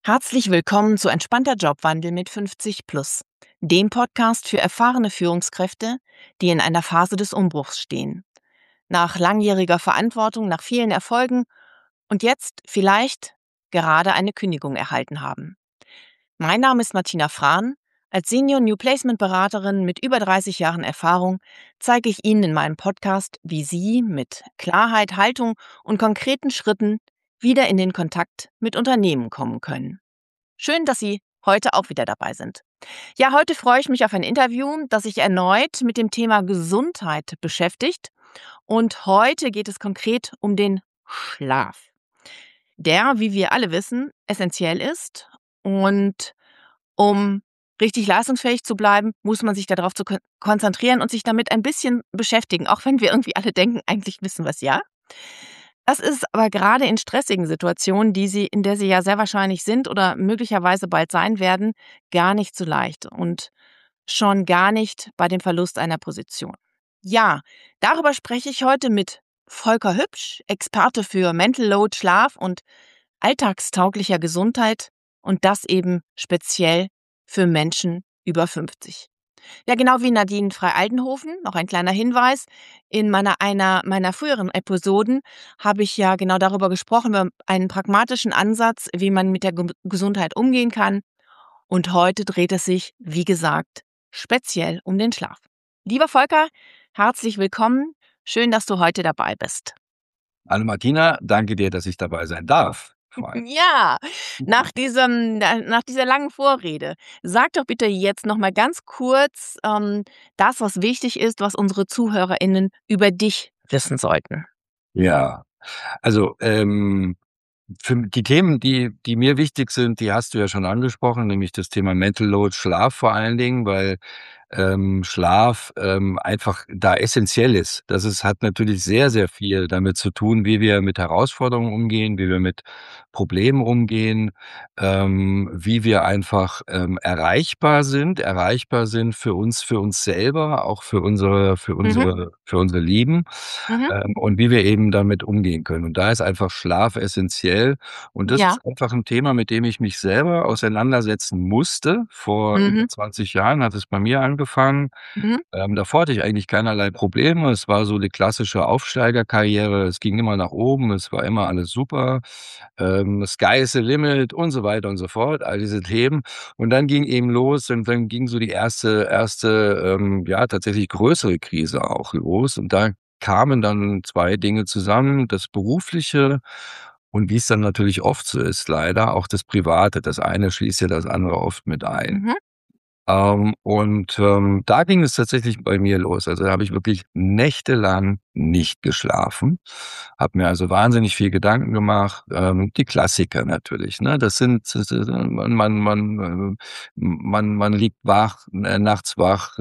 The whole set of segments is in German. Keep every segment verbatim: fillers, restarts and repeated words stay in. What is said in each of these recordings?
Herzlich willkommen zu Entspannter Jobwandel mit fünfzig plus, dem Podcast für erfahrene Führungskräfte, die in einer Phase des Umbruchs stehen. Nach langjähriger Verantwortung, nach vielen Erfolgen und jetzt vielleicht gerade eine Kündigung erhalten haben. Mein Name ist Martina Frahn. Als Senior New Placement Beraterin mit über dreißig Jahren Erfahrung zeige ich Ihnen in meinem Podcast, wie Sie mit Klarheit, Haltung und konkreten Schritten wieder in den Kontakt mit Unternehmen kommen können. Schön, dass Sie heute auch wieder dabei sind. Ja, heute freue ich mich auf ein Interview, das sich erneut mit dem Thema Gesundheit beschäftigt. Und heute geht es konkret um den Schlaf, der, wie wir alle wissen, essentiell ist. Und um richtig leistungsfähig zu bleiben, muss man sich darauf zu kon- konzentrieren und sich damit ein bisschen beschäftigen, auch wenn wir irgendwie alle denken, eigentlich wissen wir es ja. Das ist aber gerade in stressigen Situationen, die Sie in der Sie ja sehr wahrscheinlich sind oder möglicherweise bald sein werden, gar nicht so leicht und schon gar nicht bei dem Verlust einer Position. Ja, darüber spreche ich heute mit Volker Hübsch, Experte für Mental Load, Schlaf und alltagstauglicher Gesundheit und das eben speziell für Menschen über fünfzig. Ja, genau wie Nadine Frei-Aldenhofen, noch ein kleiner Hinweis. In meiner einer meiner früheren Episoden habe ich ja genau darüber gesprochen, über einen pragmatischen Ansatz, wie man mit der Ge Gesundheit umgehen kann. Und heute dreht es sich, wie gesagt, speziell um den Schlaf. Lieber Volker, herzlich willkommen. Schön, dass du heute dabei bist. Hallo Martina, danke dir, dass ich dabei sein darf. Vor allem. Ja, nach diesem na nach dieser langen Vorrede, sag doch bitte jetzt noch mal ganz kurz, ähm, das, was wichtig ist, was unsere ZuhörerInnen über dich wissen sollten. Ja, also ähm, für die Themen, die, die mir wichtig sind, die hast du ja schon angesprochen, nämlich das Thema Mental Load, Schlaf vor allen Dingen, weil ähm, Schlaf ähm, einfach da essentiell ist. Das ist, hat natürlich sehr, sehr viel damit zu tun, wie wir mit Herausforderungen umgehen, wie wir mit Problemen umgehen, ähm, wie wir einfach ähm, erreichbar sind, erreichbar sind für uns, für uns selber, auch für unsere, für Mhm, unsere, für unsere Lieben, mhm, ähm, und wie wir eben damit umgehen können. Und da ist einfach Schlaf essentiell. Und das ja, ist einfach ein Thema, mit dem ich mich selber auseinandersetzen musste. Vor mhm, über zwanzig Jahren hat es bei mir angefangen. mhm, Ähm, davor hatte ich eigentlich keinerlei Probleme. Es war so die klassische Aufsteigerkarriere. Es ging immer nach oben. Es war immer alles super. Ähm, Sky is the limit und so weiter und so fort. All diese Themen. Und dann ging eben los und dann ging so die erste, erste, ähm, ja, tatsächlich größere Krise auch los. Und da kamen dann zwei Dinge zusammen, das Berufliche und wie es dann natürlich oft so ist, leider auch das Private. Das eine schließt ja das andere oft mit ein. mhm, Ähm, und, ähm, da ging es tatsächlich bei mir los. Also, da habe ich wirklich nächtelang nicht geschlafen, habe mir also wahnsinnig viel Gedanken gemacht, ähm, die Klassiker natürlich, ne? Das sind das ist, man man man, äh, man man liegt wach, äh, nachts wach, äh,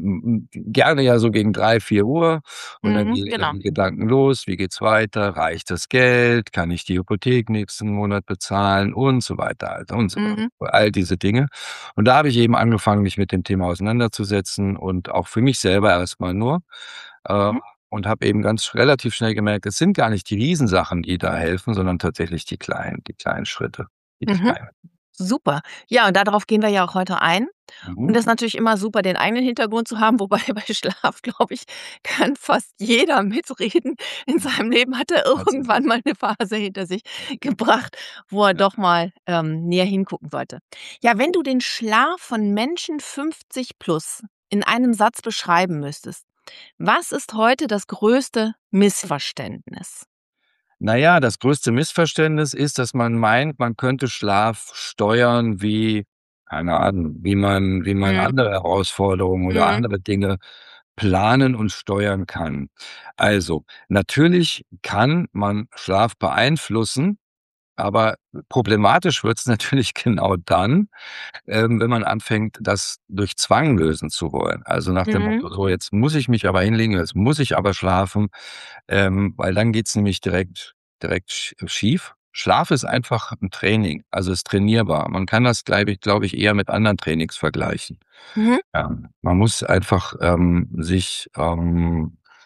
m gerne ja so gegen drei vier Uhr und dann mhm, gehen ja genau. die Gedanken los: Wie geht's weiter? Reicht das Geld? Kann ich die Hypothek nächsten Monat bezahlen? Und so weiter halt und so weiter. Mhm, All diese Dinge. Und da habe ich eben angefangen, mich mit dem Thema auseinanderzusetzen und auch für mich selber erstmal nur, äh, mhm, und habe eben ganz relativ schnell gemerkt, es sind gar nicht die Riesensachen, die da helfen, sondern tatsächlich die kleinen die kleinen Schritte, die mhm. kleinen. Super. Ja, und darauf gehen wir ja auch heute ein. Und Mhm. das ist natürlich immer super, den eigenen Hintergrund zu haben, wobei bei Schlaf, glaube ich, kann fast jeder mitreden. In seinem Leben hat er Tatsächlich. irgendwann mal eine Phase hinter sich gebracht, wo er Ja. doch mal, ähm, näher hingucken sollte. Ja, wenn du den Schlaf von Menschen fünfzig plus in einem Satz beschreiben müsstest, was ist heute das größte Missverständnis? Na ja, das größte Missverständnis ist, dass man meint, man könnte Schlaf steuern wie keine Ahnung, wie man wie man Mhm, andere Herausforderungen oder mhm, andere Dinge planen und steuern kann. Also, natürlich kann man Schlaf beeinflussen, aber problematisch wird's natürlich genau dann, ähm, wenn man anfängt, das durch Zwang lösen zu wollen. Also nach dem mhm, Motto: „So, jetzt muss ich mich aber hinlegen, jetzt muss ich aber schlafen“, ähm, weil dann geht's nämlich direkt direkt sch schief. Schlaf ist einfach 'n Training, also ist trainierbar. Man kann das, glaube ich glaube ich, eher mit anderen Trainings vergleichen. mhm, Ja, man muss einfach, ähm, sich, ähm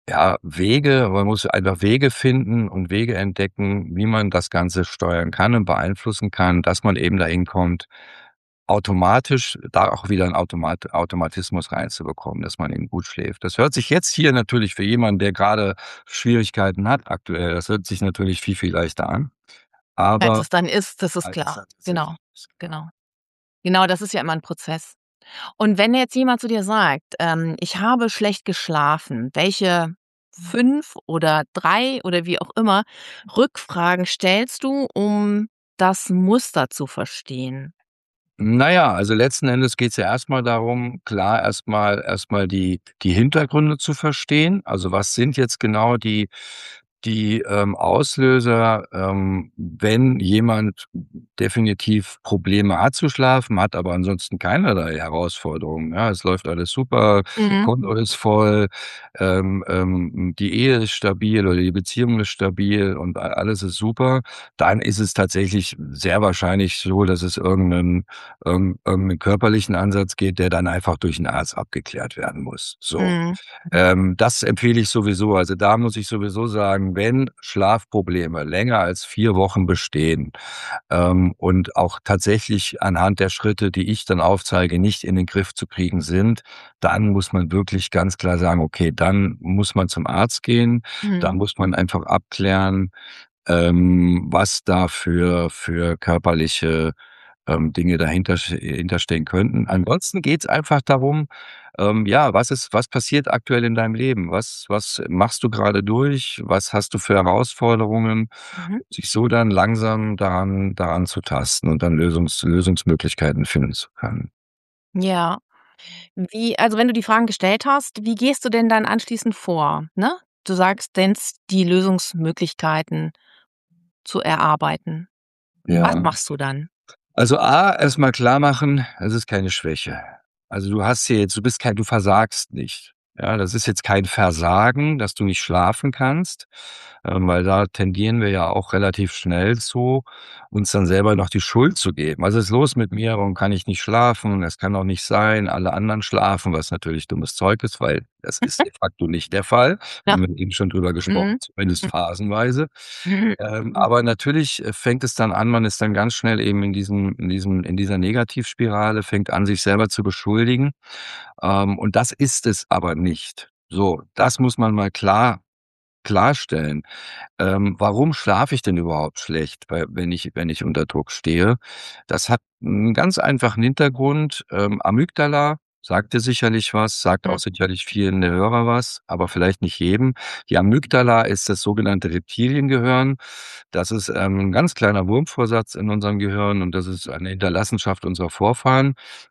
Ja, Wege man muss einfach Wege finden und Wege entdecken, wie man das Ganze steuern kann und beeinflussen kann, dass man eben dahin kommt, automatisch da auch wieder 'n Automat Automatismus reinzubekommen, dass man eben gut schläft. Das hört sich jetzt hier natürlich für jemanden, der grade Schwierigkeiten hat aktuell das hört sich natürlich viel, viel leichter an, Als aber es dann ist, das ist als es klar. dann tatsächlich Genau, ist, genau. genau. Genau, das ist ja immer 'n Prozess. Und wenn jetzt jemand zu dir sagt, ähm: „Ich habe schlecht geschlafen“, welche fünf oder drei oder wie auch immer Rückfragen stellst du, um das Muster zu verstehen? Na ja, also letzten Endes geht's ja erst mal darum, klar erst mal erst mal die die Hintergründe zu verstehen. Also, was sind jetzt genau die die, ähm, Auslöser, ähm, wenn jemand definitiv Probleme hat zu schlafen, hat aber ansonsten keinerlei Herausforderungen, ja? Es läuft alles super, Mhm. Konto ist voll, ähm, ähm, die Ehe ist stabil oder die Beziehung ist stabil und a alles ist super. Dann ist es tatsächlich sehr wahrscheinlich so, dass es irgend 'nen irgend irgend 'nen körperlichen Ansatz geht, der dann einfach durch 'n Arzt abgeklärt werden muss, so. Mhm. Ähm, das empfehle ich sowieso. Also, da muss ich sowieso sagen, wenn Schlafprobleme länger als vier Wochen bestehen, ähm, und auch tatsächlich anhand der Schritte, die ich dann aufzeige, nicht in den Griff zu kriegen sind, dann muss man wirklich ganz klar sagen: „Okay, dann muss man zum Arzt gehen.“ Da Mhm. muss man einfach abklären, ähm, was da für für körperliche, ähm, Dinge dahinter sch hinterstehen könnten. Ansonsten geht's einfach darum, ähm, ja, was ist was passiert aktuell in deinem Leben? Was was machst du grade durch? Was hast du für Herausforderungen? Mhm. Sich so dann langsam daran daran zu tasten und dann Lösungs Lösungsmöglichkeiten finden zu können. Ja. Wie also, wenn du die Fragen gestellt hast, wie gehst du denn dann anschließend vor, ne? Du sagst, nennst die Lösungsmöglichkeiten zu erarbeiten. Was Ja. machst du dann? Also, A, erst mal klarmachen, es ist keine Schwäche. Also, du hast hier jetzt du bist kein du versagst nicht. Ja, das ist jetzt kein Versagen, dass du nicht schlafen kannst, ähm, weil da tendieren wir ja auch relativ schnell zu, uns dann selber noch die Schuld zu geben. „Was ist los mit mir? Warum kann ich nicht schlafen? Es kann doch nicht sein, alle anderen schlafen“, was natürlich dummes Zeug ist, weil das ist de facto nicht der Fall. Ja. Haben wir eben schon drüber gesprochen, Mhm. zumindest Hm. phasenweise. Mhm. Ähm, Mhm. aber natürlich, äh, fängt es dann an man ist dann ganz schnell eben in diesem in diesem in dieser Negativspirale, fängt an, sich selber zu beschuldigen, ähm, und das ist es aber nicht. So, das muss man mal klar klarstellen. Ähm, warum schlafe ich denn überhaupt schlecht, weil wenn ich wenn ich unter Druck stehe? Das hat 'n ganz einfachen Hintergrund, ähm, Amygdala, sagt dir sicherlich was, sagt auch Mhm. sicherlich vielen der Hörer was, aber vielleicht nicht jedem. Die Amygdala ist das sogenannte Reptiliengehirn. Das ist, ähm, 'n ganz kleiner Wurmvorsatz in unserem Gehirn und das ist eine Hinterlassenschaft unserer Vorfahren.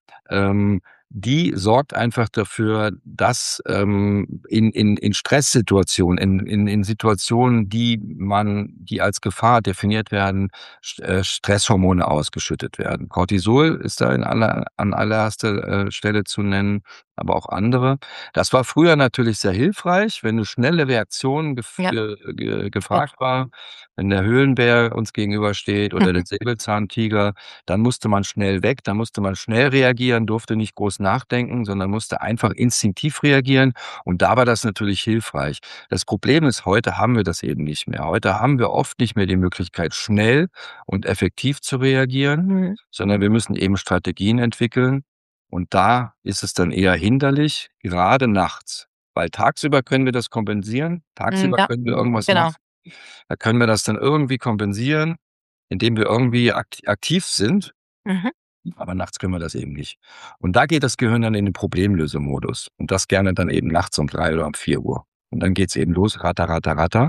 Ähm, die sorgt einfach dafür, dass, ähm, in in in Stresssituationen, in in in Situationen, die man die als Gefahr definiert werden, St äh, Stresshormone ausgeschüttet werden. Cortisol ist da in aller an allererster, äh, Stelle zu nennen, aber auch andere. Das war früher natürlich sehr hilfreich, wenn 'ne schnelle Reaktion gef Ja. ge ge Ja. gefragt war. Wenn der Höhlenbär uns gegenübersteht oder der Mhm. Säbelzahntiger, dann musste man schnell weg, dann musste man schnell reagieren, durfte nicht groß nachdenken, sondern musste einfach instinktiv reagieren und da war das natürlich hilfreich. Das Problem ist, heute haben wir das eben nicht mehr. Heute haben wir oft nicht mehr die Möglichkeit, schnell und effektiv zu reagieren, Mhm. sondern wir müssen eben Strategien entwickeln und da ist es dann eher hinderlich, gerade nachts, weil tagsüber können wir das kompensieren. Mhm, Tagsüber ja, können wir irgendwas genau. machen. Da können wir das dann irgendwie kompensieren, indem wir irgendwie akt aktiv sind, Mhm. aber nachts können wir das eben nicht. Und da geht das Gehirn dann in den Problemlösemodus und das gerne dann eben nachts um drei oder um vier Uhr. Und dann geht's eben los, ratter, ratter, ratter.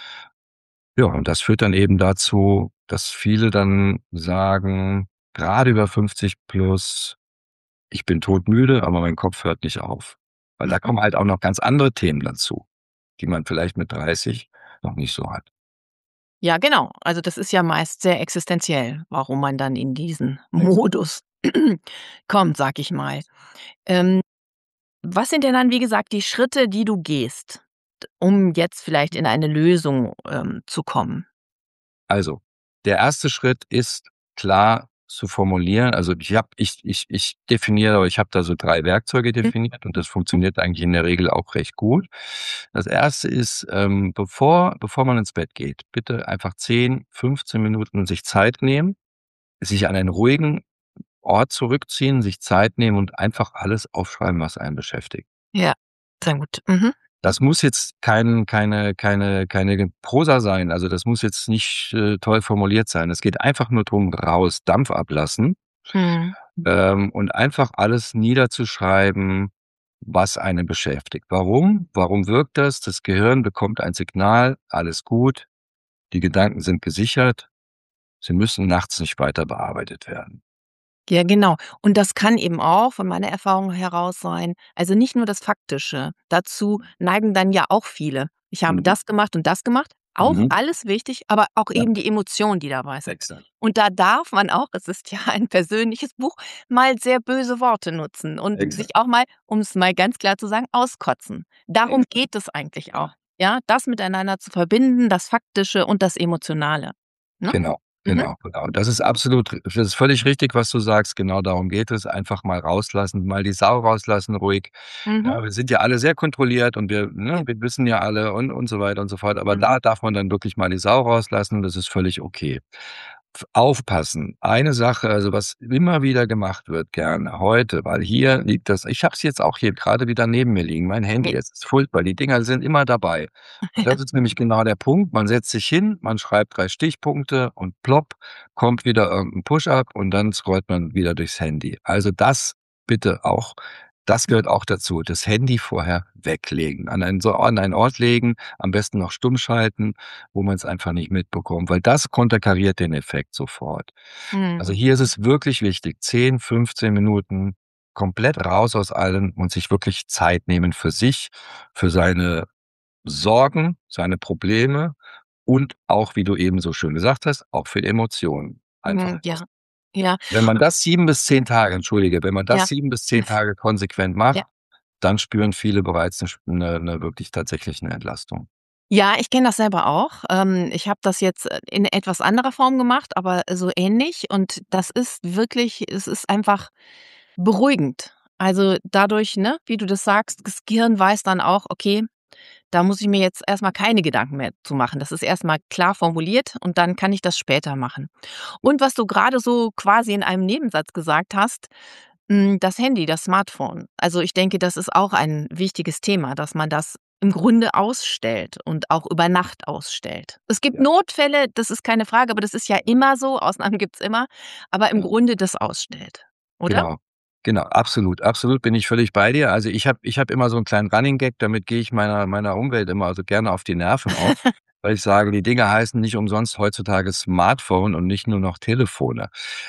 Ja, und das führt dann eben dazu, dass viele dann sagen, grade über fünfzig plus: „Ich bin todmüde, aber mein Kopf hört nicht auf.“ Weil da Mhm. kommen halt auch noch ganz andere Themen dazu, die man vielleicht mit dreißig noch nicht so hat. Ja, genau. Also, das ist ja meist sehr existenziell, warum man dann in diesen Modus kommt, sage ich mal. Ähm, was sind denn dann, wie gesagt, die Schritte, die du gehst, d um jetzt vielleicht in eine Lösung, ähm, zu kommen? Also, der erste Schritt ist klar zu formulieren. Also, ich habe ich ich ich definiere ich habe da so drei Werkzeuge Mhm. definiert und das funktioniert eigentlich in der Regel auch recht gut. Das erste ist, ähm, bevor bevor man ins Bett geht, bitte einfach zehn, fünfzehn Minuten sich Zeit nehmen, sich an einen ruhigen Ort zurückziehen, sich Zeit nehmen und einfach alles aufschreiben, was einen beschäftigt. Ja, sehr gut. Mhm. Das muss jetzt kein keine keine keine Prosa sein, also, das muss jetzt nicht, äh, toll formuliert sein. Es geht einfach nur drum, raus, Dampf ablassen, Mhm. ähm, und einfach alles niederzuschreiben, was einen beschäftigt. Warum? Warum wirkt das? Das Gehirn bekommt ein Signal: „Alles gut, die Gedanken sind gesichert, sie müssen nachts nicht weiter bearbeitet werden.“ Ja, genau. Und das kann eben auch von meiner Erfahrung heraus sein, also nicht nur das Faktische. Dazu neigen dann ja auch viele. Ich habe Mhm. das gemacht und das gemacht. Auch Mhm. alles wichtig, aber auch Ja, eben die Emotionen, die dabei sind. exakt. Und da darf man auch, es ist ja ein persönliches Buch, mal sehr böse Worte nutzen und Exakt. sich auch mal, um es mal ganz klar zu sagen, auskotzen. Darum Exakt. geht es eigentlich auch, ja, das miteinander zu verbinden, das Faktische und das Emotionale, ne? Genau, Mhm. genau, genau. Das ist absolut das ist völlig richtig, was du sagst. Genau darum geht es. Einfach mal rauslassen, mal die Sau rauslassen ruhig. Mhm. Ja, wir sind ja alle sehr kontrolliert und wir ne, Ja. wir wissen ja alle und und so weiter und so fort. Aber Mhm. da darf man dann wirklich mal die Sau rauslassen, das ist völlig okay. F Aufpassen, eine Sache, also, was immer wieder gemacht wird gerne heute, weil hier liegt das ich habe es jetzt auch hier grade wieder neben mir liegen, mein Handy. Ja. Es ist furchtbar, die Dinger sind immer dabei. Und das ist nämlich genau der Punkt. Man setzt sich hin, man schreibt drei Stichpunkte und plopp, kommt wieder irgend 'n Push-up und dann scrollt man wieder durchs Handy. Also, das bitte auch das gehört auch dazu. Das Handy vorher weglegen, an einen so an einen Ort legen, am besten noch stumm schalten, wo man's einfach nicht mitbekommt, weil das konterkariert den Effekt sofort. Mhm. Also, hier ist es wirklich wichtig, zehn, fünfzehn Minuten komplett raus aus allem und sich wirklich Zeit nehmen für sich, für seine Sorgen, seine Probleme und auch, wie du eben so schön gesagt hast, auch für Emotionen. Einfach Mhm, raus. ja. Ja. Wenn man das sieben bis zehn Tage entschuldige, wenn man das Ja. sieben bis zehn F Tage konsequent Ja. macht, dann spüren viele bereits 'ne sch 'ne 'ne wirklich tatsächlich 'ne Entlastung. Ja, ich kenne das selber auch. Ähm, ich habe das jetzt, äh, in etwas anderer Form gemacht, aber so ähnlich und das ist wirklich es ist einfach beruhigend. Also, dadurch, ne, wie du das sagst, das Gehirn weiß dann auch: „Okay, da muss ich mir jetzt erst mal keine Gedanken mehr zu machen. Das ist erst mal klar formuliert und dann kann ich das später machen.“ Und was du grade so quasi in einem Nebensatz gesagt hast, hm, das Handy, das Smartphone. Also, ich denke, das ist auch ein wichtiges Thema, dass man das im Grunde ausstellt und auch über Nacht ausstellt. Es gibt Ja. Notfälle, das ist keine Frage, aber das ist ja immer so, Ausnahmen gibt's immer, aber im Ja. Grunde das ausstellt, oder? Genau. Genau, absolut, absolut bin ich völlig bei dir. Also, ich habe ich habe immer so 'n kleinen Running Gag, damit gehe ich meiner meiner Umwelt immer also gerne auf die Nerven auch, weil ich sage, die Dinger heißen nicht umsonst heutzutage Smartphone und nicht nur noch Telefone.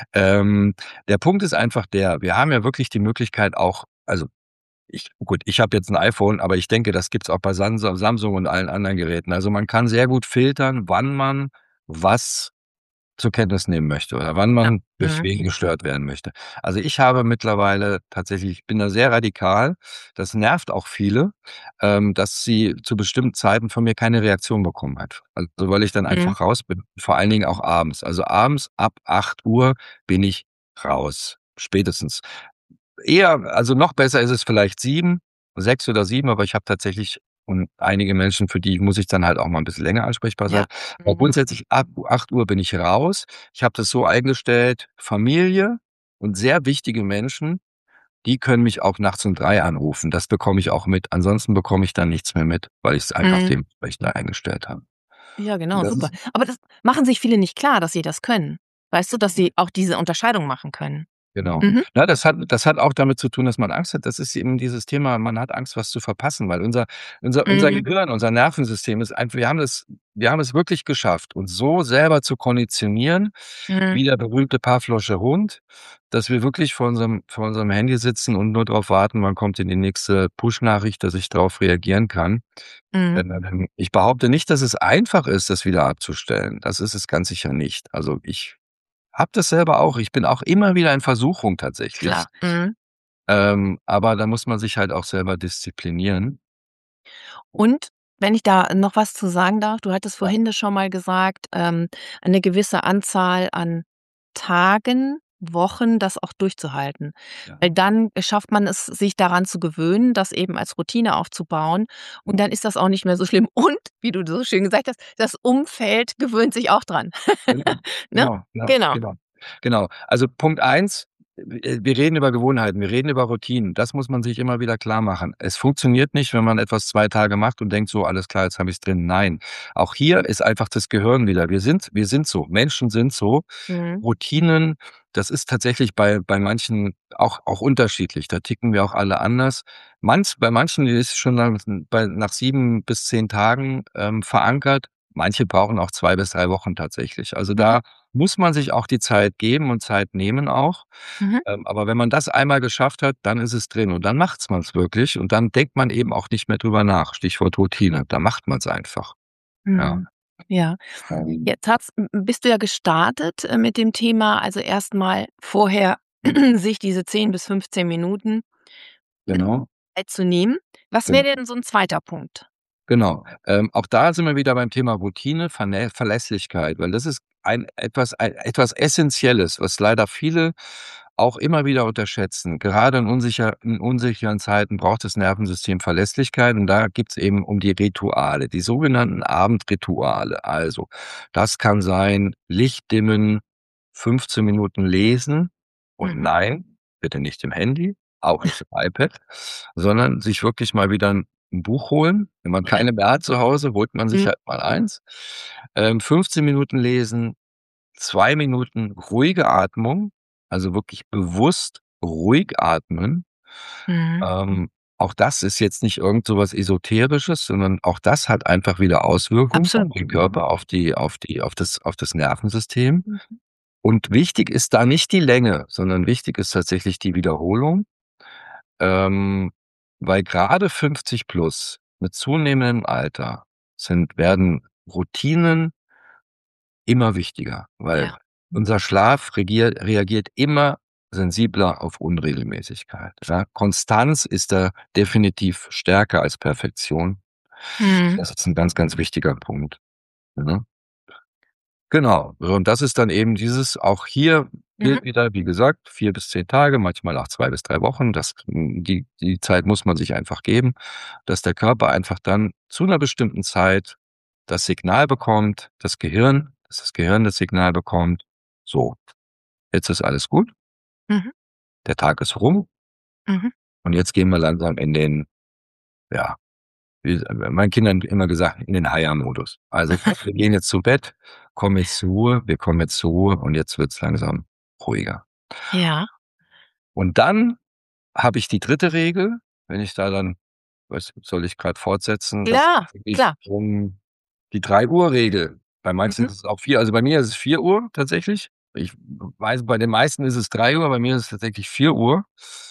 Ähm, der Punkt ist einfach der, wir haben ja wirklich die Möglichkeit auch also, ich gut, ich habe jetzt 'n iPhone, aber ich denke, das gibt's auch bei Sansa Samsung und allen anderen Geräten. Also, man kann sehr gut filtern, wann man was zur Kenntnis nehmen möchte oder wann Ja. man durch Mhm. wen gestört werden möchte. Also, ich habe mittlerweile tatsächlich ich bin da sehr radikal. Das nervt auch viele, ähm, dass sie zu bestimmten Zeiten von mir keine Reaktion bekommen einfach. Also, weil ich dann Mhm. einfach raus bin, vor allen Dingen auch abends. Also, abends ab acht Uhr bin ich raus, spätestens. Eher also, noch besser ist es vielleicht sieben, sechs oder sieben, aber ich habe tatsächlich und einige Menschen, für die muss ich dann halt auch mal 'n bisschen länger ansprechbar sein. Ja. Aber Mhm. grundsätzlich ab acht Uhr bin ich raus. Ich habe das so eingestellt, Familie und sehr wichtige Menschen, die können mich auch nachts um drei anrufen. Das bekomme ich auch mit. Ansonsten bekomme ich da nichts mehr mit, weil ich's einfach Mhm. dementsprechend eingestellt habe. Ja, Und genau, das super. ist Aber das machen sich viele nicht klar, dass sie das können. Weißt du, dass sie auch diese Unterscheidung machen können. Genau. Mhm. Na, das hat das hat auch damit zu tun, dass man Angst hat. Das ist eben dieses Thema, man hat Angst, was zu verpassen, weil unser unser unser Mhm. Gehirn, unser Nervensystem ist einfach wir haben es wir haben es wirklich geschafft, uns so selber zu konditionieren, Mhm. wie der berühmte Pawlowsche Hund, dass wir wirklich vor unserem vor unserem Handy sitzen und nur drauf warten, wann kommt denn die nächste Push-Nachricht, dass ich drauf reagieren kann. Mhm. Ähm, ich behaupte nicht, dass es einfach ist, das wieder abzustellen. Das ist es ganz sicher nicht. Also, ich habe das selber auch. Ich bin auch immer wieder in Versuchung tatsächlich. Klar. Mhm. Ähm, aber da muss man sich halt auch selber disziplinieren. Und wenn ich da noch was zu sagen darf, du hattest Ja. vorhin das schon mal gesagt, ähm, eine gewisse Anzahl an Tagen, Wochen, das auch durchzuhalten. Ja. Weil dann schafft man es, sich daran zu gewöhnen, das eben als Routine aufzubauen und dann ist das auch nicht mehr so schlimm. Und, wie du so schön gesagt hast, das Umfeld gewöhnt sich auch dran. Genau, Ne? genau, ja, Genau. genau. Genau. Also, Punkt eins, äh, wir reden über Gewohnheiten, wir reden über Routinen. Das muss man sich immer wieder klarmachen. Es funktioniert nicht, wenn man etwas zwei Tage macht und denkt: „So, alles klar, jetzt habe ich's drin.“ Nein, auch hier ist einfach das Gehirn wieder. Wir sind wir sind so, Menschen sind so. Mhm. Routinen, das ist tatsächlich bei bei manchen auch auch unterschiedlich. Da ticken wir auch alle anders. Manch bei manchen ist es schon nach bei nach sieben bis zehn Tagen, ähm, verankert. Manche brauchen auch zwei bis drei Wochen tatsächlich. Also, Mhm. da muss man sich auch die Zeit geben und Zeit nehmen auch. Mhm. Ähm, aber wenn man das einmal geschafft hat, dann ist es drin und dann macht's man's wirklich und dann denkt man eben auch nicht mehr drüber nach. Stichwort Routine. Da macht man's einfach. Ja. Mhm. Ja. Ähm. Jetzt hast m bist du ja gestartet, äh, mit dem Thema, also erst mal vorher sich diese zehn bis fünfzehn Minuten Genau. Zeit zu nehmen. Was Genau. wäre denn so 'n zweiter Punkt? Genau. Ähm, auch da sind wir wieder beim Thema Routine, Vernä Verlässlichkeit, weil das ist ein etwas ein etwas Essenzielles, was leider viele auch immer wieder unterschätzen. Gerade in unsicher in unsicheren Zeiten braucht das Nervensystem Verlässlichkeit und da gibt's eben um die Rituale, die sogenannten Abendrituale. Also, das kann sein, Licht dimmen, fünfzehn Minuten lesen und Mhm. nein, bitte nicht im Handy, auch nicht im iPad, sondern sich wirklich mal wieder 'n 'n Buch holen. Wenn man keine mehr hat zu Hause, holt man sich Mhm. halt mal eins. Ähm, fünfzehn Minuten lesen, zwei Minuten ruhige Atmung, also wirklich bewusst ruhig atmen. Mhm. Ähm, auch das ist jetzt nicht irgend so was Esoterisches, sondern auch das hat einfach wieder Auswirkungen auf Absolut. den Körper, auf die auf die auf das auf das Nervensystem. Mhm. Und wichtig ist da nicht die Länge, sondern wichtig ist tatsächlich die Wiederholung. Ähm, weil grade fünfzig plus mit zunehmendem Alter sind werden Routinen immer wichtiger, weil Ja. unser Schlaf regier reagiert immer sensibler auf Unregelmäßigkeit, ja? Konstanz ist da definitiv stärker als Perfektion. Mhm. Das ist 'n ganz, ganz wichtiger Punkt, ne? Genau. So, und das ist dann eben dieses auch hier Mhm. gilt wieder, wie gesagt, vier bis zehn Tage, manchmal auch zwei bis drei Wochen. Das hm, die die Zeit muss man sich einfach geben, dass der Körper einfach dann zu 'ner bestimmten Zeit das Signal bekommt, das Gehirn dass das Gehirn das Signal bekommt: „So, jetzt ist alles gut.“ Mhm. Der Tag ist rum. Mhm. Und jetzt gehen wir langsam in den ja, wie s meinen Kindern immer gesagt, in den Haier-Modus. Also, wir gehen jetzt zu Bett, kommen jetzt zur Ruhe, wir kommen jetzt zur Ruhe und jetzt wird's langsam ruhiger. Ja. Und dann habe ich die dritte Regel, wenn ich da dann was soll ich grad fortsetzen? Das Klar, ich klar. um die drei Uhr Regel. Bei manchen Mhm. ist es auch vier also, bei mir ist es vier Uhr tatsächlich. Ich weiß, bei den meisten ist es drei Uhr, bei mir ist es tatsächlich vier Uhr.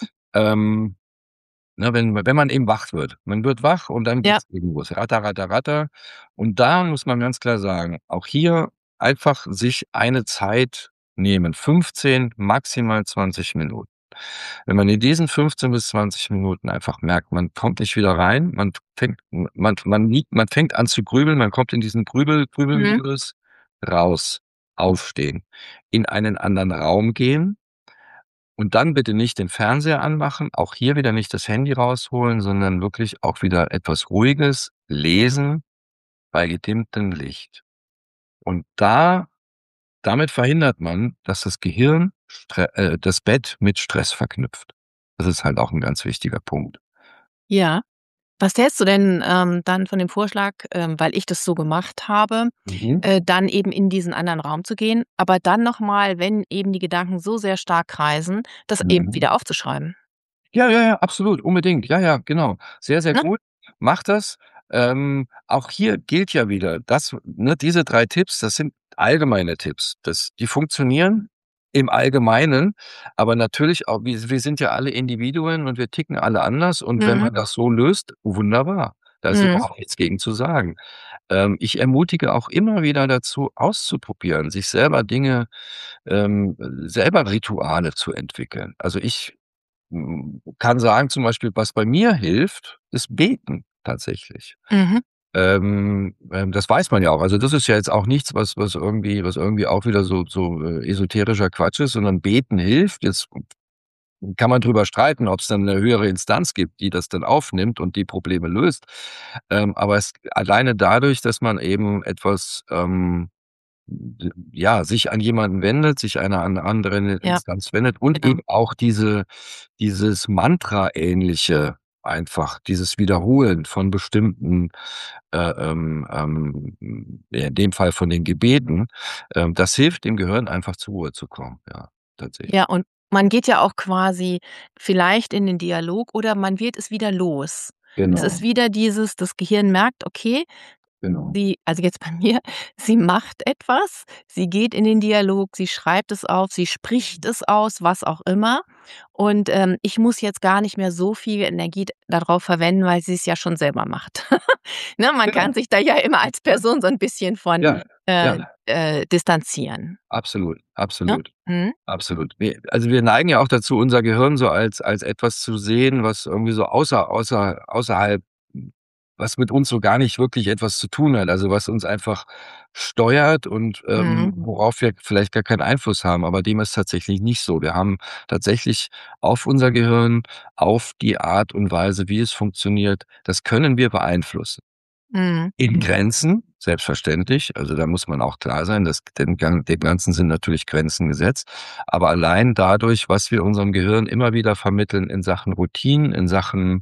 Ähm, ne, wenn wenn man eben wach wird. Man wird wach und dann Ja. geht's eben los. Ratter, ratter, ratter. Und da muss man ganz klar sagen, auch hier einfach sich eine Zeit nehmen, fünfzehn, maximal zwanzig Minuten. Wenn man in diesen fünfzehn bis zwanzig Minuten einfach merkt, man kommt nicht wieder rein, man fängt man man liegt man fängt an zu grübeln, man kommt in diesen Grübel Mhm. Grübelmodus, raus, aufstehen, in einen anderen Raum gehen und dann bitte nicht den Fernseher anmachen, auch hier wieder nicht das Handy rausholen, sondern wirklich auch wieder etwas Ruhiges lesen bei gedimmtem Licht. Und da damit verhindert man, dass das Gehirn Stre äh, das Bett mit Stress verknüpft. Das ist halt auch 'n ganz wichtiger Punkt. Ja. Was hältst du denn, ähm, dann von dem Vorschlag, ähm, weil ich das so gemacht habe, Mhm. äh, dann eben in diesen anderen Raum zu gehen, aber dann noch mal, wenn eben die Gedanken so sehr stark kreisen, das eben Mhm. wieder aufzuschreiben? Ja, ja, ja, absolut, unbedingt. Ja, ja, genau. Sehr, sehr Ne? gut. Mach das. Ähm, auch hier gilt ja wieder, das ne, diese drei Tipps, das sind allgemeine Tipps. Das die funktionieren im Allgemeinen, aber natürlich auch wir wir sind ja alle Individuen und wir ticken alle anders und wenn Mhm. man das so löst, wunderbar. Da ist Mhm. überhaupt nichts gegen zu sagen. Ähm, ich ermutige auch immer wieder dazu, auszuprobieren, sich selber Dinge ähm, selber Rituale zu entwickeln. Also, ich, hm, kann sagen zum Beispiel, was bei mir hilft, ist Beten tatsächlich. Mhm. Ähm, ähm, das weiß man ja auch. Also, das ist ja jetzt auch nichts, was was irgendwie was irgendwie auch wieder so so, äh, esoterischer Quatsch ist, sondern Beten hilft. Jetzt kann man drüber streiten, ob's dann 'ne höhere Instanz gibt, die das dann aufnimmt und die Probleme löst. Ähm, aber es alleine dadurch, dass man eben etwas, ähm, d ja, sich an jemanden wendet, sich einer an 'ne andere Ja, Instanz wendet und genau. eben auch diese dieses Mantra-ähnliche einfach, dieses Wiederholen von bestimmten, äh, ähm, ähm, ja, in dem Fall von den Gebeten, ähm, das hilft dem Gehirn einfach zur Ruhe zu kommen, ja, tatsächlich. Ja, und man geht ja auch quasi vielleicht in den Dialog oder man wird es wieder los. Es ist Genau, wieder dieses das Gehirn merkt, okay, genau. sie also jetzt bei mir, sie macht etwas, sie geht in den Dialog, sie schreibt es auf, sie spricht es aus, was auch immer. Und, ähm, ich muss jetzt gar nicht mehr so viel Energie d da drauf verwenden, weil sie's ja schon selber macht. Ne, man kann Genau. sich da ja immer als Person so 'n bisschen von, Ja, äh, ja, äh, distanzieren, absolut, ne? absolut, Mhm. absolut. Wir also, wir neigen ja auch dazu, unser Gehirn so als als etwas zu sehen, was irgendwie so außer außer außerhalb was mit uns so gar nicht wirklich etwas zu tun hat, also, was uns einfach steuert und, ähm, Mhm. worauf wir vielleicht gar keinen Einfluss haben, aber dem ist tatsächlich nicht so. Wir haben tatsächlich auf unser Gehirn, auf die Art und Weise, wie es funktioniert, das können wir beeinflussen. Mhm. In Grenzen, selbstverständlich. Also, da muss man auch klar sein, dass dem Gan dem Ganzen sind natürlich Grenzen gesetzt. Aber allein dadurch, was wir unserem Gehirn immer wieder vermitteln in Sachen Routinen, in Sachen,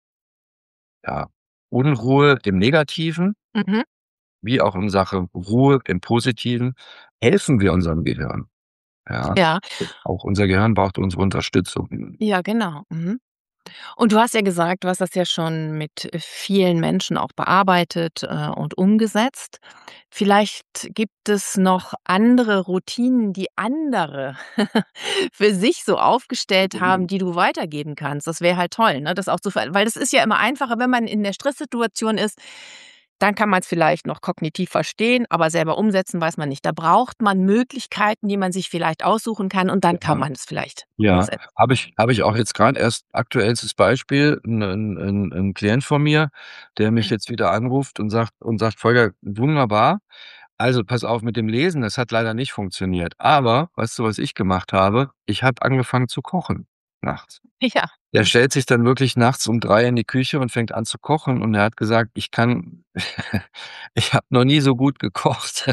ja, Unruhe im Negativen, Mhm. wie auch in Sachen Ruhe im Positiven, helfen wir unserem Gehirn, ja. Ja, Auch unser Gehirn braucht unsere Unterstützung. ja, genau. Mhm. Und du hast ja gesagt, du hast das ja schon mit, äh, vielen Menschen auch bearbeitet, äh, und umgesetzt. Vielleicht gibt es noch andere Routinen, die andere für sich so aufgestellt haben, die du weitergeben kannst. Das wäre halt toll, ne, das auch zu ver weil das ist ja immer einfacher, wenn man in der Stresssituation ist, dann kann man's vielleicht noch kognitiv verstehen, aber selber umsetzen weiß man nicht. Da braucht man Möglichkeiten, die man sich vielleicht aussuchen kann und dann kann Ja. man es vielleicht Ja, umsetzen. habe ich habe ich auch jetzt grad erst aktuellstes Beispiel, 'n 'n 'n 'n Klient von mir, der mich jetzt wieder anruft und sagt und sagt: „Folger, wunderbar. Also, pass auf mit dem Lesen, das hat leider nicht funktioniert. Aber weißt du, was ich gemacht habe? Ich habe angefangen zu kochen nachts.“ Ja. Der stellt sich dann wirklich nachts um drei in die Küche und fängt an zu kochen und er hat gesagt: „Ich kann ich habe noch nie so gut gekocht,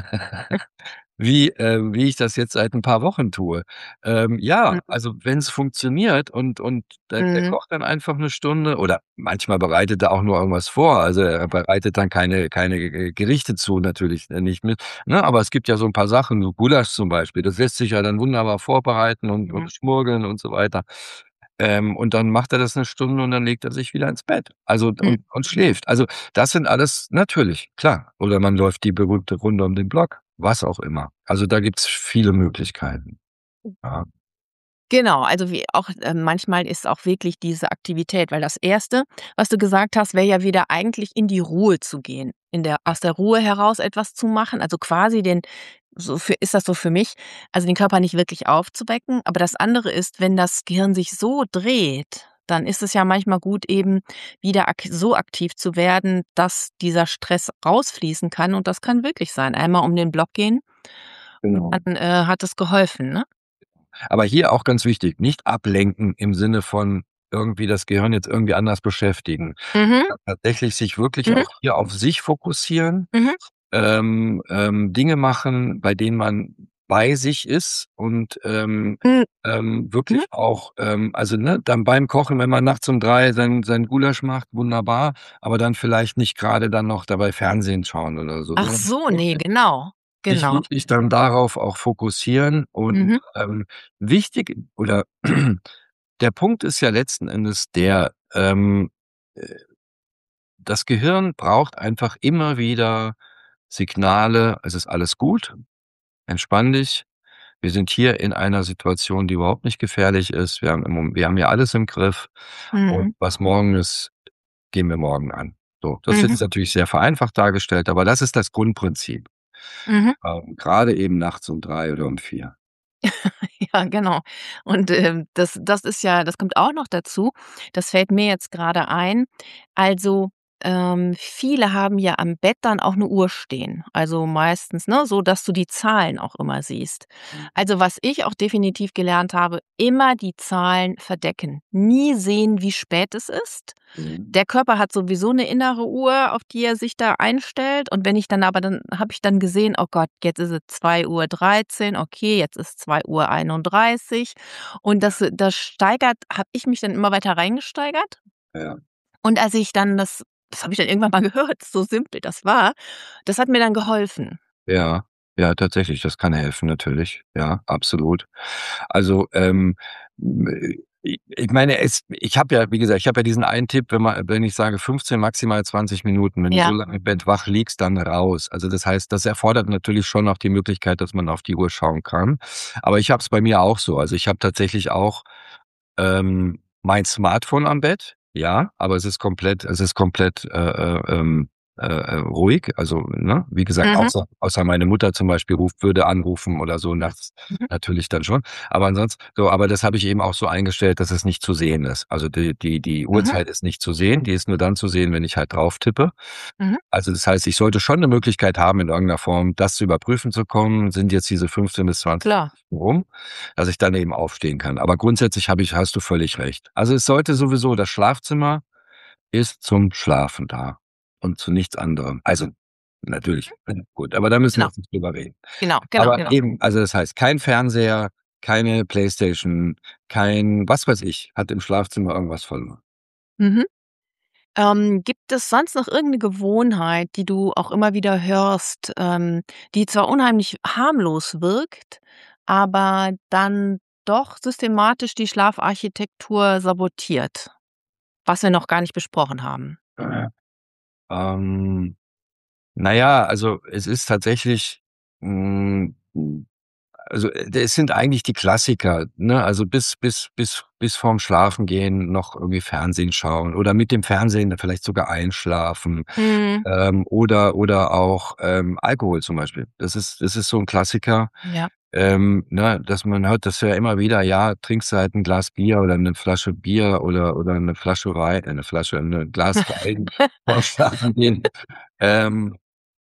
wie äh, wie ich das jetzt seit 'n paar Wochen tue.“ Ähm, ja, Mhm. also, wenn's funktioniert und und der der Mhm. kocht dann einfach 'ne Stunde oder manchmal bereitet er auch nur irgendwas vor. Also, er bereitet dann keine keine G Gerichte zu, natürlich, äh, nicht mit, ne? Aber es gibt ja so 'n paar Sachen, so Gulasch zum Beispiel, das lässt sich ja dann wunderbar vorbereiten und und Mhm. schmorgeln und so weiter. Ähm, und dann macht er das 'ne Stunde und dann legt er sich wieder ins Bett. Also Mhm. und und schläft. Also, das sind alles natürlich, klar. Oder man läuft die berühmte Runde um den Block, was auch immer. Also, da gibt's viele Möglichkeiten. Ja, Genau, also wie auch äh, manchmal ist auch wirklich diese Aktivität, weil das Erste, was du gesagt hast, wäre ja wieder eigentlich in die Ruhe zu gehen, in der aus der Ruhe heraus etwas zu machen, also quasi den so für ist das so für mich, also den Körper nicht wirklich aufzuwecken. Aber das andere ist, wenn das Gehirn sich so dreht, dann ist es ja manchmal gut, eben wieder ak so aktiv zu werden, dass dieser Stress rausfließen kann und das kann wirklich sein. Einmal um den Block gehen und genau. dann, äh, hat es geholfen, ne? Aber hier auch ganz wichtig, nicht ablenken im Sinne von irgendwie das Gehirn jetzt irgendwie anders beschäftigen. Mhm, Tatsächlich sich wirklich mhm, auch hier auf sich fokussieren, mhm. ähm, ähm, Dinge machen, bei denen man bei sich ist und, ähm, Hm, ähm, mhm. wirklich auch, ähm also, ne, dann beim Kochen, wenn man nachts um drei sein sein Gulasch macht, wunderbar, aber dann vielleicht nicht grade dann noch dabei Fernsehen schauen oder so, Ach sondern so, ne, wirklich genau, sich genau. wirklich dann darauf auch fokussieren und, Mhm, ähm, wichtig oder der Punkt ist ja letzten Endes der, ähm, äh, das Gehirn braucht einfach immer wieder Signale: „Es ist alles gut, entspann dich. Wir sind hier in einer Situation, die überhaupt nicht gefährlich ist. Wir haben im Mom wir haben hier alles im Griff und mhm, was morgen ist, gehen wir morgen an.“ So, das ist mhm, jetzt natürlich sehr vereinfacht dargestellt, aber das ist das Grundprinzip, mhm. ähm, grade eben nachts um drei oder um vier. Ja, genau. Und, ähm, das das ist ja das kommt auch noch dazu. Das fällt mir jetzt grade ein. Also ähm, viele haben ja am Bett dann auch 'ne Uhr stehen. Also, meistens, ne, so, dass du die Zahlen auch immer siehst. Also, was ich auch definitiv gelernt habe, immer die Zahlen verdecken. Nie sehen, wie spät es ist. Mhm. Der Körper hat sowieso 'ne innere Uhr, auf die er sich da einstellt. Und wenn ich dann aber dann habe ich dann gesehen: „Oh Gott, jetzt ist es zwei Uhr dreizehn. Okay, jetzt ist zwei Uhr einunddreißig.“ Und das das steigert habe ich mich dann immer weiter reingesteigert. Ja. Und als ich dann das das habe ich dann irgendwann mal gehört, so simpel das war. Das hat mir dann geholfen. Ja, ja, tatsächlich, das kann helfen natürlich. Ja, absolut. Also, ähm, hm, i ich meine, es ich habe ja wie gesagt, ich habe ja diesen einen Tipp, wenn man wenn ich sage fünfzehn, maximal zwanzig Minuten. Wenn du so Ja. lange im Bett wach liegst, dann raus. Also, das heißt, das erfordert natürlich schon auch die Möglichkeit, dass man auf die Uhr schauen kann. Aber ich habe es bei mir auch so. Also, ich habe tatsächlich auch, ähm, mein Smartphone am Bett, ja, aber es ist komplett es ist komplett, äh, äh, ähm, äh, äh, ruhig. Also, ne, wie gesagt, Mhm. außer außer meine Mutter zum Beispiel ruft würde anrufen oder so nachts Mhm. natürlich dann schon. Aber ansonsten so, aber das habe ich eben auch so eingestellt, dass es nicht zu sehen ist. Also, die die die Mhm. Uhrzeit ist nicht zu sehen, die ist nur dann zu sehen, wenn ich halt drauf tippe. Mhm. Also, das heißt, ich sollte schon 'ne Möglichkeit haben, in irgend 'ner Form das zu überprüfen zu kommen. Sind jetzt diese fünfzehn bis zwanzig Klar. rum, dass ich dann eben aufstehen kann. Aber grundsätzlich habe ich hast du völlig recht. Also, es sollte sowieso das Schlafzimmer ist zum Schlafen da und zu nichts anderem. Also, natürlich, Mhm. gut, aber da müssen wir Genau. jetzt nicht drüber reden. Genau, genau, Aber genau. eben, also, das heißt, kein Fernseher, keine Playstation, kein was weiß ich, hat im Schlafzimmer irgendwas verloren. Mhm. Ähm, gibt es sonst noch irgend 'ne Gewohnheit, die du auch immer wieder hörst, ähm, die zwar unheimlich harmlos wirkt, aber dann doch systematisch die Schlafarchitektur sabotiert, was wir noch gar nicht besprochen haben? Ähm, na ja, also, es ist tatsächlich, hm, hm also, äh, es sind eigentlich die Klassiker, ne? Also, bis bis bis bis vorm Schlafengehen noch irgendwie Fernsehen schauen oder mit dem Fernsehen vielleicht sogar einschlafen, Mhm. ähm, oder oder auch, ähm, Alkohol zum Beispiel. Das ist das ist so 'n Klassiker, Ja. ähm, ne, dass man hört das ja immer wieder: „Ja, trinkst du halt 'n Glas Bier oder 'ne Flasche Bier oder oder 'ne Flasche Wei äh, 'ne Flasche 'ne Glas Wein vorm Schlafengehen.“ Ähm,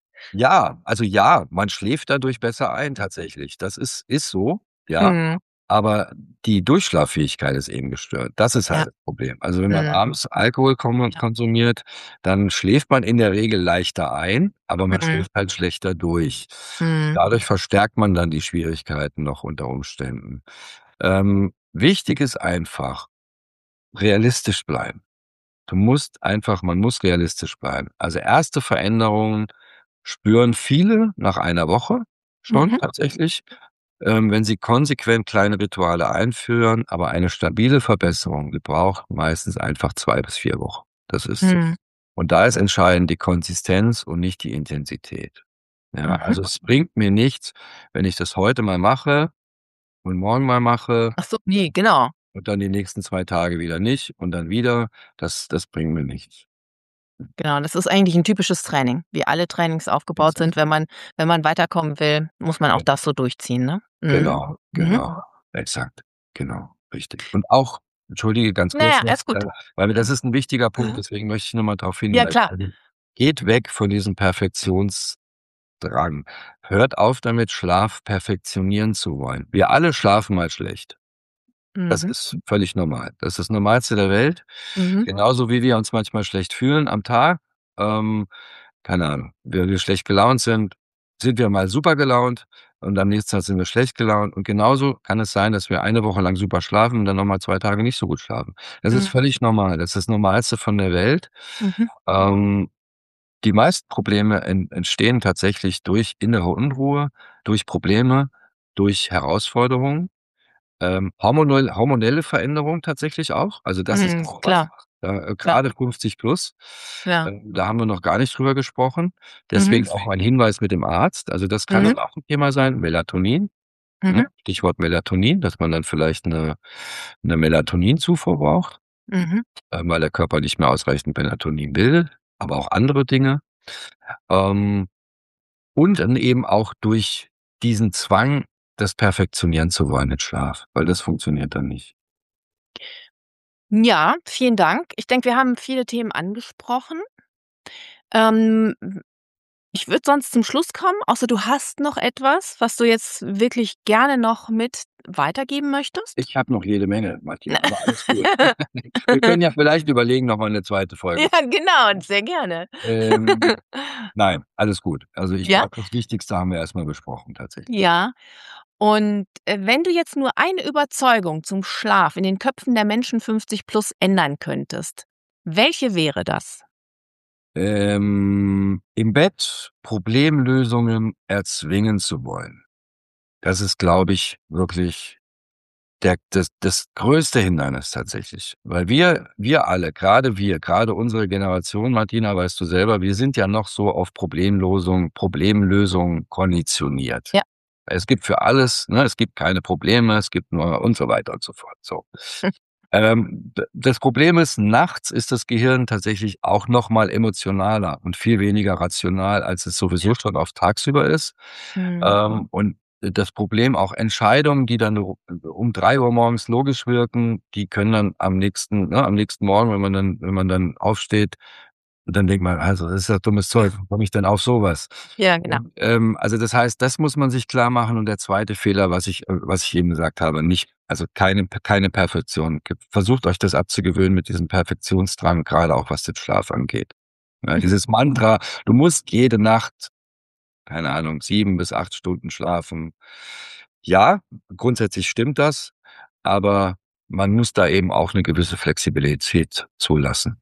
ja, also, ja, man schläft dadurch besser ein tatsächlich. Das ist ist so, ja, Mhm. aber die Durchschlaffähigkeit ist eben gestört. Das ist Ja. halt das Problem. Also, wenn man Mhm. abends Alkohol kommu Ja. konsumiert, dann schläft man in der Regel leichter ein, aber man Mhm. schläft halt schlechter durch. Mhm. Dadurch verstärkt man dann die Schwierigkeiten noch unter Umständen. Ähm, wichtig ist einfach, realistisch bleiben. Du musst einfach man muss realistisch bleiben. Also, erste Veränderungen spüren viele nach einer Woche schon Mhm. tatsächlich, ähm, wenn sie konsequent kleine Rituale einführen, aber eine stabile Verbesserung, die braucht meistens einfach zwei bis vier Wochen. Das ist so. Mhm. Und da ist entscheidend die Konsistenz und nicht die Intensität. Ja, Mhm. also, es bringt mir nichts, wenn ich das heute mal mache und morgen mal mache Ach so, ne, genau. und dann die nächsten zwei Tage wieder nicht und dann wieder. Das das bringt mir nichts. Genau, das ist eigentlich 'n typisches Training, wie alle Trainings aufgebaut Exakt. sind. Wenn man wenn man weiterkommen will, muss man auch Ja. das so durchziehen, ne? Mhm. Genau, Mhm. genau, exakt, genau, richtig. Und auch entschuldige ganz Na kurz ja, noch, alles gut. äh, weil das ist 'n wichtiger Punkt, Mhm. deswegen möchte ich noch mal drauf Ja, hinweisen. klar. Also, geht weg von diesem Perfektionsdrang. Hört auf damit, Schlaf perfektionieren zu wollen. Wir alle schlafen mal schlecht. Das Mhm. ist völlig normal. Das ist das Normalste der Welt. Mhm. Genauso wie wir uns manchmal schlecht fühlen am Tag. Ähm, keine Ahnung, wenn wir schlecht gelaunt sind, sind wir mal super gelaunt und am nächsten Tag sind wir schlecht gelaunt. Und genauso kann es sein, dass wir eine Woche lang super schlafen und dann noch mal zwei Tage nicht so gut schlafen. Das ist Mhm. völlig normal. Das ist das Normalste von der Welt. Mhm. Ähm, die meisten Probleme en entstehen tatsächlich durch innere Unruhe, durch Probleme, durch Herausforderungen, ähm, hormonell hormonelle Veränderungen tatsächlich auch. Also, das ist Mhm, auch was, klar. äh, Klar. grade fünfzig plus, Ja. ähm, da haben wir noch gar nicht drüber gesprochen. Mhm. Deswegen auch mein Hinweis mit dem Arzt. Also, das kann Mhm. dann auch 'n Thema sein, Melatonin, ne? Mhm. Stichwort Melatonin, dass man dann vielleicht 'ne 'ne Melatoninzufuhr braucht, Mhm. ähm, weil der Körper nicht mehr ausreichend Melatonin bildet, aber auch andere Dinge. Ähm, und dann eben auch durch diesen Zwang, das perfektionieren zu wollen mit Schlaf, weil das funktioniert dann nicht. Ja, vielen Dank. Ich denke, wir haben viele Themen angesprochen. Ähm, ich würde sonst zum Schluss kommen, außer du hast noch etwas, was du jetzt wirklich gerne noch mit weitergeben möchtest? Ich habe noch jede Menge, Martina, aber alles gut. Wir können ja vielleicht überlegen, noch mal 'ne zweite Folge. Ja, genau, sehr gerne. Ähm, nein, alles gut. Also, ich Ja? glaube, das Wichtigste haben wir erst mal besprochen tatsächlich. Ja. Und, äh, wenn du jetzt nur eine Überzeugung zum Schlaf in den Köpfen der Menschen fünfzig plus ändern könntest, welche wäre das? Ähm, im Bett Problemlösungen erzwingen zu wollen. Das ist, glaube ich, wirklich der das das größte Hindernis tatsächlich. Weil wir wir alle, grade wir, grade unsere Generation, Martina, weißt du selber, wir sind ja noch so auf Problemlosung Problemlösung konditioniert. Ja. Es gibt für alles, ne, es gibt keine Probleme, es gibt nur und so weiter und so fort, so. Ähm, d das Problem ist, nachts ist das Gehirn tatsächlich auch noch mal emotionaler und viel weniger rational, als es sowieso schon oft tagsüber ist. Mhm. Ähm, und das Problem auch Entscheidungen, die dann ru um drei Uhr morgens logisch wirken, die können dann am nächsten ne, am nächsten Morgen, wenn man dann wenn man dann aufsteht, dann denkt man: „Also, das ist ja dummes Zeug. Wie komme ich denn auf so was?“ Ja, genau. Und, ähm, also, das heißt, das muss man sich klarmachen. Und der zweite Fehler, was ich äh, was ich eben gesagt habe, nicht also, keine keine Perfektion. Ge versucht euch das abzugewöhnen mit diesem Perfektionsdrang, grade auch was den Schlaf angeht. Ja, Mhm. dieses Mantra: „Du musst jede Nacht, keine Ahnung, sieben bis acht Stunden schlafen.“ Ja, grundsätzlich stimmt das, aber man muss da eben auch 'ne gewisse Flexibilität zulassen.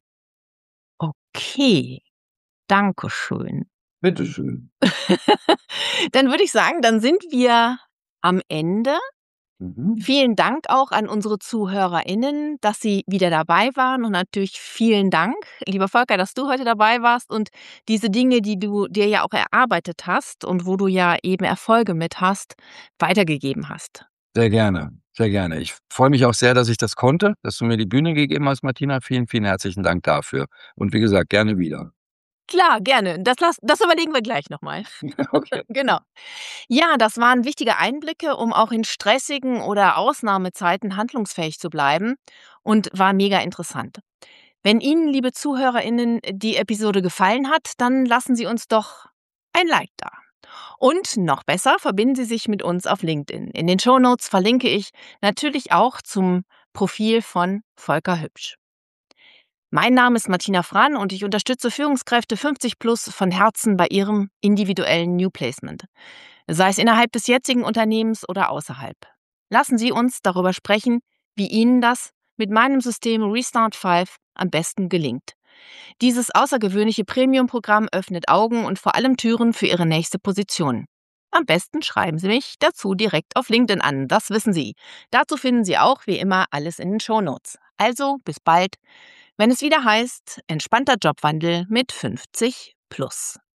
Okay, danke schön. Bitte schön. Dann würde ich sagen, dann sind wir am Ende. Mhm. Vielen Dank auch an unsere ZuhörerInnen, dass sie wieder dabei waren und natürlich vielen Dank, lieber Volker, dass du heute dabei warst und diese Dinge, die du dir ja auch erarbeitet hast und wo du ja eben Erfolge mit hast, weitergegeben hast. Sehr gerne, sehr gerne. Ich freue mich auch sehr, dass ich das konnte, dass du mir die Bühne gegeben hast, Martina. Vielen, vielen herzlichen Dank dafür. Und wie gesagt, gerne wieder. Klar, gerne. Das lass das überlegen wir gleich noch mal. Okay. Genau. Ja, das waren wichtige Einblicke, um auch in stressigen oder Ausnahmezeiten handlungsfähig zu bleiben und war mega interessant. Wenn Ihnen, liebe ZuhörerInnen, die Episode gefallen hat, dann lassen Sie uns doch ein Like da. Und noch besser, verbinden Sie sich mit uns auf LinkedIn. In den Shownotes verlinke ich natürlich auch zum Profil von Volker Hübsch. Mein Name ist Martina Frahn und ich unterstütze Führungskräfte fünfzig plus von Herzen bei ihrem individuellen New Placement, sei es innerhalb des jetzigen Unternehmens oder außerhalb. Lassen Sie uns darüber sprechen, wie Ihnen das mit meinem System Restart fünf am besten gelingt. Dieses außergewöhnliche Premium-Programm öffnet Augen und vor allem Türen für Ihre nächste Position. Am besten schreiben Sie mich dazu direkt auf LinkedIn an, das wissen Sie. Dazu finden Sie auch wie immer alles in den Shownotes. Also bis bald, wenn es wieder heißt, entspannter Jobwandel mit fünfzig plus.